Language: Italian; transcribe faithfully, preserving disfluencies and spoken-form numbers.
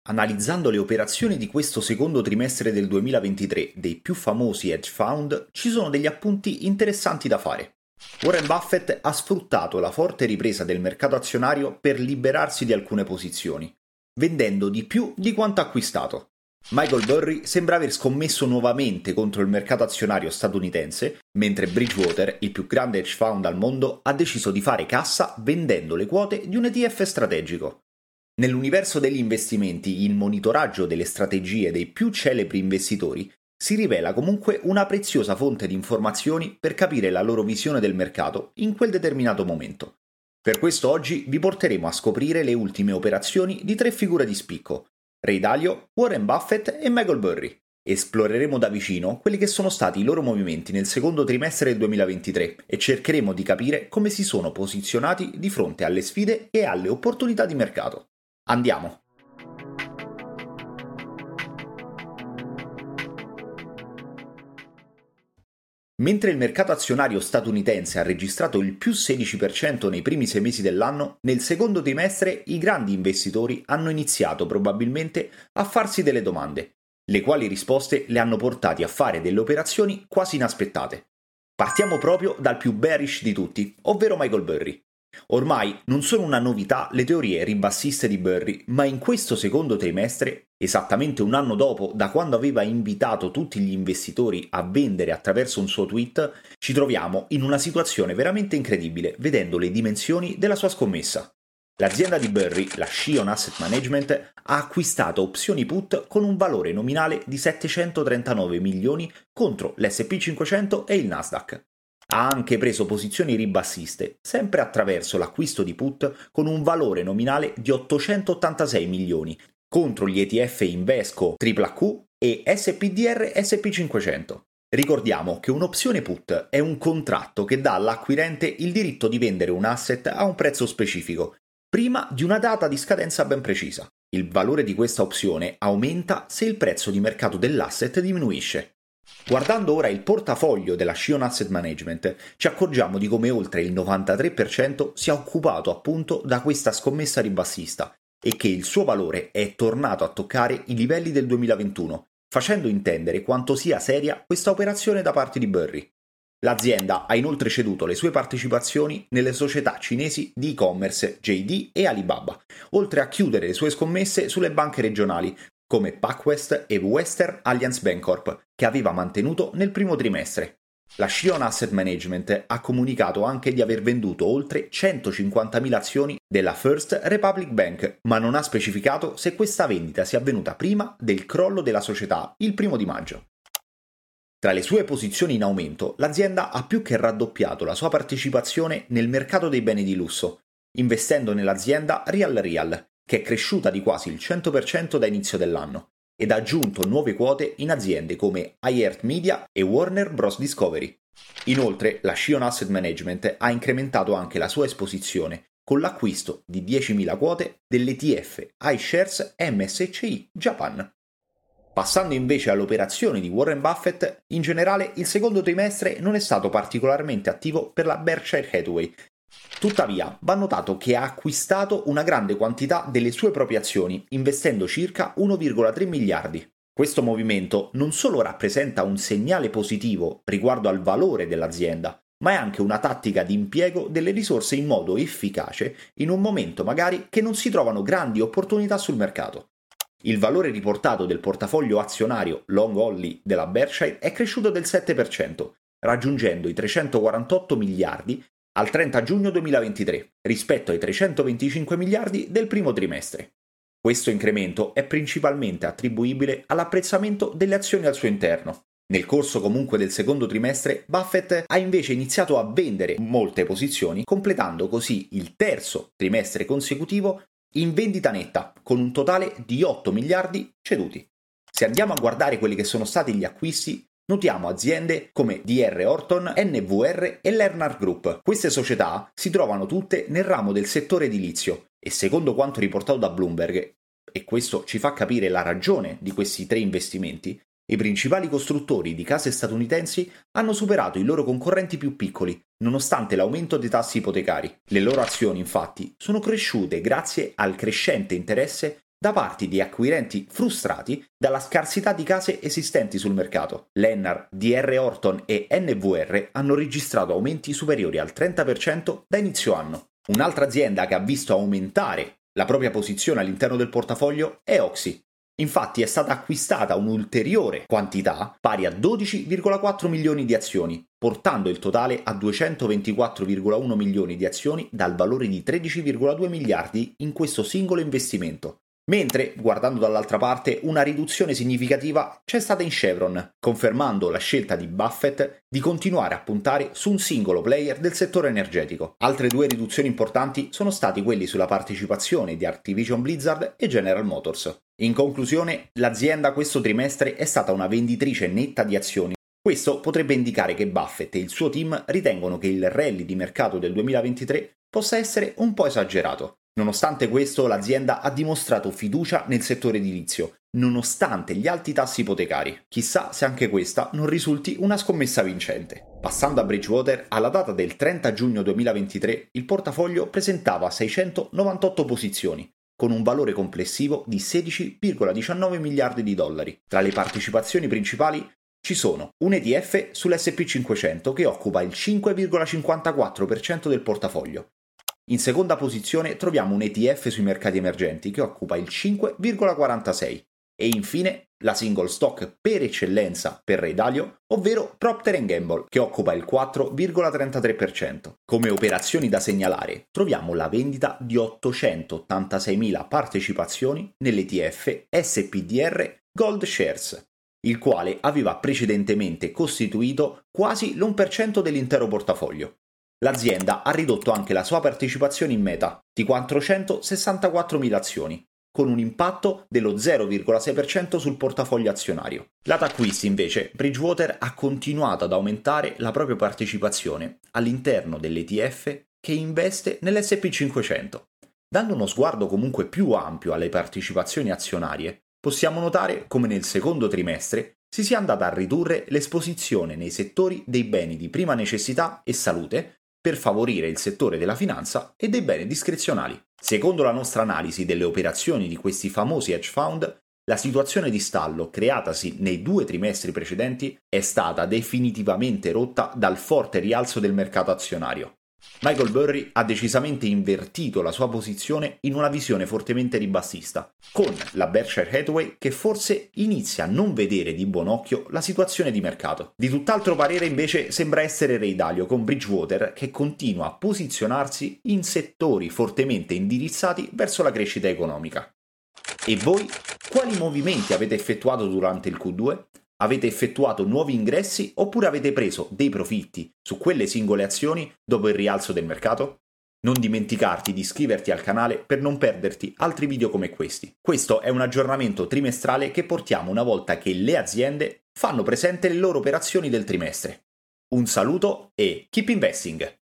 Analizzando le operazioni di questo secondo trimestre del duemilaventitré dei più famosi hedge fund, ci sono degli appunti interessanti da fare. Warren Buffett ha sfruttato la forte ripresa del mercato azionario per liberarsi di alcune posizioni, vendendo di più di quanto acquistato. Michael Burry sembra aver scommesso nuovamente contro il mercato azionario statunitense, mentre Bridgewater, il più grande hedge fund al mondo, ha deciso di fare cassa vendendo le quote di un E T F strategico. Nell'universo degli investimenti, il monitoraggio delle strategie dei più celebri investitori si rivela comunque una preziosa fonte di informazioni per capire la loro visione del mercato in quel determinato momento. Per questo oggi vi porteremo a scoprire le ultime operazioni di tre figure di spicco: Ray Dalio, Warren Buffett e Michael Burry. Esploreremo da vicino quelli che sono stati i loro movimenti nel secondo trimestre del duemilaventitré e cercheremo di capire come si sono posizionati di fronte alle sfide e alle opportunità di mercato. Andiamo! Mentre il mercato azionario statunitense ha registrato il più sedici per cento nei primi sei mesi dell'anno, nel secondo trimestre i grandi investitori hanno iniziato probabilmente a farsi delle domande, le quali risposte le hanno portati a fare delle operazioni quasi inaspettate. Partiamo proprio dal più bearish di tutti, ovvero Michael Burry. Ormai non sono una novità le teorie ribassiste di Burry, ma in questo secondo trimestre, esattamente un anno dopo da quando aveva invitato tutti gli investitori a vendere attraverso un suo tweet, ci troviamo in una situazione veramente incredibile, vedendo le dimensioni della sua scommessa. L'azienda di Burry, la Shion Asset Management, ha acquistato opzioni put con un valore nominale di settecentotrentanove milioni contro l'S and P cinquecento e il Nasdaq. Ha anche preso posizioni ribassiste, sempre attraverso l'acquisto di put con un valore nominale di ottocentottantasei milioni, contro gli E T F Invesco A A Q e S P D R S and P cinquecento. Ricordiamo che un'opzione put è un contratto che dà all'acquirente il diritto di vendere un asset a un prezzo specifico, prima di una data di scadenza ben precisa. Il valore di questa opzione aumenta se il prezzo di mercato dell'asset diminuisce. Guardando ora il portafoglio della Shion Asset Management, ci accorgiamo di come oltre il novantatré per cento sia occupato appunto da questa scommessa ribassista e che il suo valore è tornato a toccare i livelli del duemilaventuno, facendo intendere quanto sia seria questa operazione da parte di Burry. L'azienda ha inoltre ceduto le sue partecipazioni nelle società cinesi di e-commerce J D e Alibaba, oltre a chiudere le sue scommesse sulle banche regionali, come PacWest e Western Alliance Bancorp, che aveva mantenuto nel primo trimestre. La Shion Asset Management ha comunicato anche di aver venduto oltre centocinquantamila azioni della First Republic Bank, ma non ha specificato se questa vendita sia avvenuta prima del crollo della società il primo di maggio. Tra le sue posizioni in aumento, l'azienda ha più che raddoppiato la sua partecipazione nel mercato dei beni di lusso, investendo nell'azienda Real Real, che è cresciuta di quasi il cento per cento da inizio dell'anno, ed ha aggiunto nuove quote in aziende come iHeartMedia e Warner Bros. Discovery. Inoltre, la Shion Asset Management ha incrementato anche la sua esposizione con l'acquisto di diecimila quote dell'E T F iShares M S C I Japan. Passando invece all'operazione di Warren Buffett, in generale il secondo trimestre non è stato particolarmente attivo per la Berkshire Hathaway. Tuttavia, va notato che ha acquistato una grande quantità delle sue proprie azioni, investendo circa uno virgola tre miliardi. Questo movimento non solo rappresenta un segnale positivo riguardo al valore dell'azienda, ma è anche una tattica di impiego delle risorse in modo efficace in un momento magari che non si trovano grandi opportunità sul mercato. Il valore riportato del portafoglio azionario long only della Berkshire è cresciuto del sette per cento, raggiungendo i trecentoquarantotto miliardi al trenta giugno duemilaventitré, rispetto ai trecentoventicinque miliardi del primo trimestre. Questo incremento è principalmente attribuibile all'apprezzamento delle azioni al suo interno. Nel corso comunque del secondo trimestre, Buffett ha invece iniziato a vendere molte posizioni, completando così il terzo trimestre consecutivo in vendita netta, con un totale di otto miliardi ceduti. Se andiamo a guardare quelli che sono stati gli acquisti, notiamo aziende come D R Horton, N V R e Lerner Group. Queste società si trovano tutte nel ramo del settore edilizio e secondo quanto riportato da Bloomberg, e questo ci fa capire la ragione di questi tre investimenti, i principali costruttori di case statunitensi hanno superato i loro concorrenti più piccoli, nonostante l'aumento dei tassi ipotecari. Le loro azioni, infatti, sono cresciute grazie al crescente interesse da parte di acquirenti frustrati dalla scarsità di case esistenti sul mercato. Lennar, D R Horton e N V R hanno registrato aumenti superiori al trenta per cento da inizio anno. Un'altra azienda che ha visto aumentare la propria posizione all'interno del portafoglio è Oxy. Infatti è stata acquistata un'ulteriore quantità pari a dodici virgola quattro milioni di azioni, portando il totale a duecentoventiquattro virgola uno milioni di azioni dal valore di tredici virgola due miliardi in questo singolo investimento. Mentre, guardando dall'altra parte, una riduzione significativa c'è stata in Chevron, confermando la scelta di Buffett di continuare a puntare su un singolo player del settore energetico. Altre due riduzioni importanti sono stati quelli sulla partecipazione di Activision Blizzard e General Motors. In conclusione, l'azienda questo trimestre è stata una venditrice netta di azioni. Questo potrebbe indicare che Buffett e il suo team ritengono che il rally di mercato del duemilaventitré possa essere un po' esagerato. Nonostante questo, l'azienda ha dimostrato fiducia nel settore edilizio, nonostante gli alti tassi ipotecari. Chissà se anche questa non risulti una scommessa vincente. Passando a Bridgewater, alla data del trenta giugno duemilaventitré, il portafoglio presentava seicentonovantotto posizioni, con un valore complessivo di sedici virgola diciannove miliardi di dollari. Tra le partecipazioni principali ci sono un E T F sull'S and P cinquecento che occupa il cinque virgola cinquantaquattro per cento del portafoglio. In seconda posizione troviamo un E T F sui mercati emergenti che occupa il cinque virgola quarantasei e infine la single stock per eccellenza per Ray Dalio, ovvero Procter and Gamble, che occupa il quattro virgola trentatré per cento. Come operazioni da segnalare troviamo la vendita di ottocentottantaseimila partecipazioni nell'E T F S P D R Gold Shares, il quale aveva precedentemente costituito quasi l'uno per cento dell'intero portafoglio. L'azienda ha ridotto anche la sua partecipazione in Meta di quattrocentosessantaquattromila azioni, con un impatto dello zero virgola sei per cento sul portafoglio azionario. Lato acquisti, invece, Bridgewater ha continuato ad aumentare la propria partecipazione all'interno dell'E T F che investe nell'S and P cinquecento. Dando uno sguardo comunque più ampio alle partecipazioni azionarie, possiamo notare come nel secondo trimestre si sia andata a ridurre l'esposizione nei settori dei beni di prima necessità e salute per favorire il settore della finanza e dei beni discrezionali. Secondo la nostra analisi delle operazioni di questi famosi hedge fund, la situazione di stallo creatasi nei due trimestri precedenti è stata definitivamente rotta dal forte rialzo del mercato azionario. Michael Burry ha decisamente invertito la sua posizione in una visione fortemente ribassista, con la Berkshire Hathaway che forse inizia a non vedere di buon occhio la situazione di mercato. Di tutt'altro parere invece sembra essere Ray Dalio con Bridgewater, che continua a posizionarsi in settori fortemente indirizzati verso la crescita economica. E voi, quali movimenti avete effettuato durante il Q due? Avete effettuato nuovi ingressi oppure avete preso dei profitti su quelle singole azioni dopo il rialzo del mercato? Non dimenticarti di iscriverti al canale per non perderti altri video come questi. Questo è un aggiornamento trimestrale che portiamo una volta che le aziende fanno presente le loro operazioni del trimestre. Un saluto e keep investing!